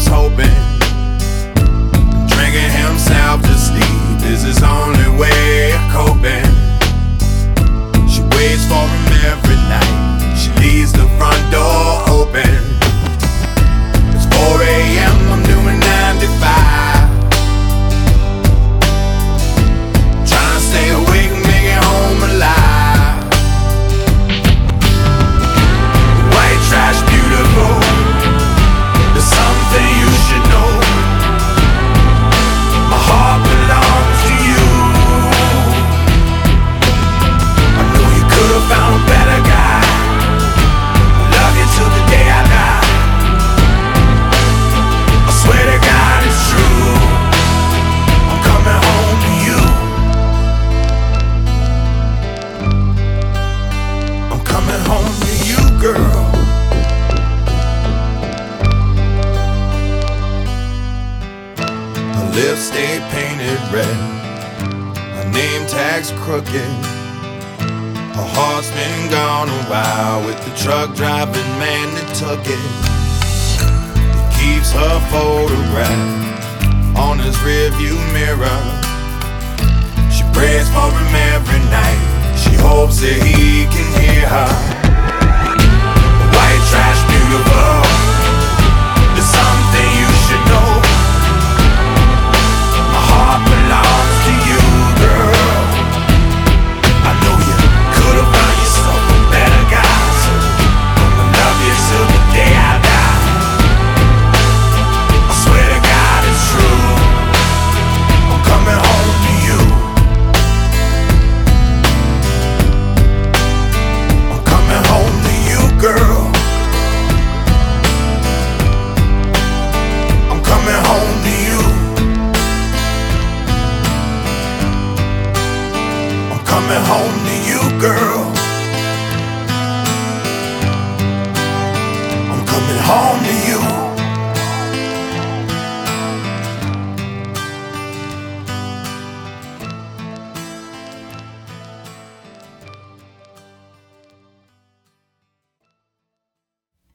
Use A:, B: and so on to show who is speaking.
A: hoping drinking himself to sleep is his only way of coping. She waits for him every night. She leaves the front door open. It's 4 a.m. I'm doing 9 to 5, trying to stay awake and make it home alive. White trash, beautiful. There's something you should know. My heart belongs to you. I know you could have found a better guy. I love you till the day I die. I swear to God it's true. I'm coming home to you. I'm coming home to you, girl. Her lips stay painted red, her name tag's crooked. Her heart's been gone a while with the truck driving man that took it. He keeps her photograph on his rearview mirror. She prays for him every night. She hopes that he can hear her. White trash, beautiful. There's something you should know. My heart belongs to you, girl. I know you could have found yourself a better guy, so I'ma love you till the day I die. I swear to God it's true. I'm coming home to you. I'm coming home to you, girl. I'm coming home to you. I'm coming home to you, girl. I'm coming home to you.